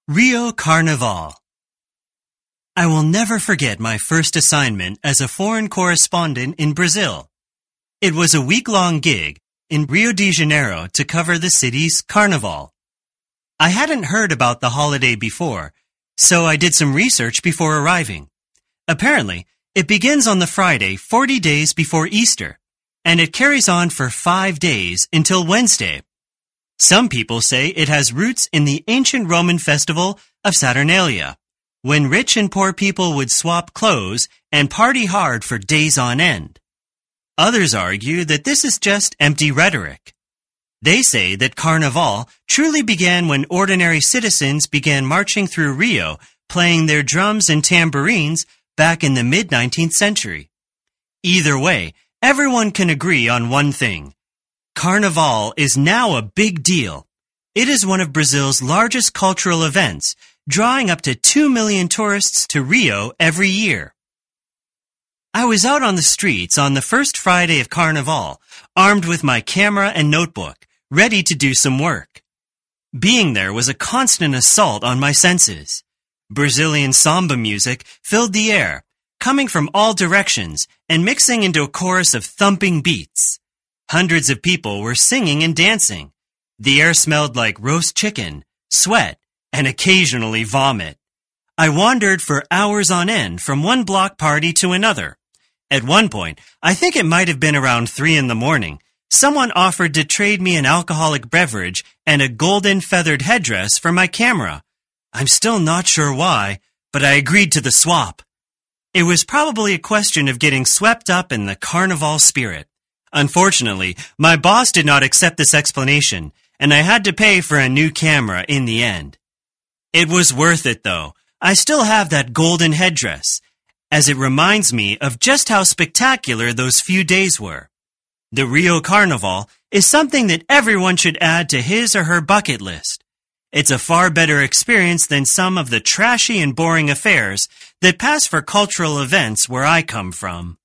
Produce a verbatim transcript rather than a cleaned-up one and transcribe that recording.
Rio Carnaval. I will never forget my first assignment as a foreign correspondent in Brazil. It was a week-long gig in Rio de Janeiro to cover the city's carnival. I hadn't heard about the holiday before, so I did some research before arriving. Apparently, it begins on the Friday forty days before Easter, and it carries on for five days until Wednesday. Some people say it has roots in the ancient Roman festival of Saturnalia, when rich and poor people would swap clothes and party hard for days on end. Others argue that this is just empty rhetoric. They say that Carnival truly began when ordinary citizens began marching through Rio, playing their drums and tambourines back in the mid-nineteenth century. Either way, everyone can agree on one thing. Carnival is now a big deal. It is one of Brazil's largest cultural events, drawing up to two million tourists to Rio every year. I was out on the streets on the first Friday of Carnival, armed with my camera and notebook, ready to do some work. Being there was a constant assault on my senses. Brazilian samba music filled the air, coming from all directions and mixing into a chorus of thumping beats. Hundreds of people were singing and dancing. The air smelled like roast chicken, sweat, and occasionally vomit. I wandered for hours on end from one block party to another. At one point, I think it might have been around three in the morning, someone offered to trade me an alcoholic beverage and a golden feathered headdress for my camera. I'm still not sure why, but I agreed to the swap. It was probably a question of getting swept up in the carnival spirit. Unfortunately, my boss did not accept this explanation, and I had to pay for a new camera in the end. It was worth it, though. I still have that golden headdress, as it reminds me of just how spectacular those few days were. The Rio Carnival is something that everyone should add to his or her bucket list. It's a far better experience than some of the trashy and boring affairs that pass for cultural events where I come from.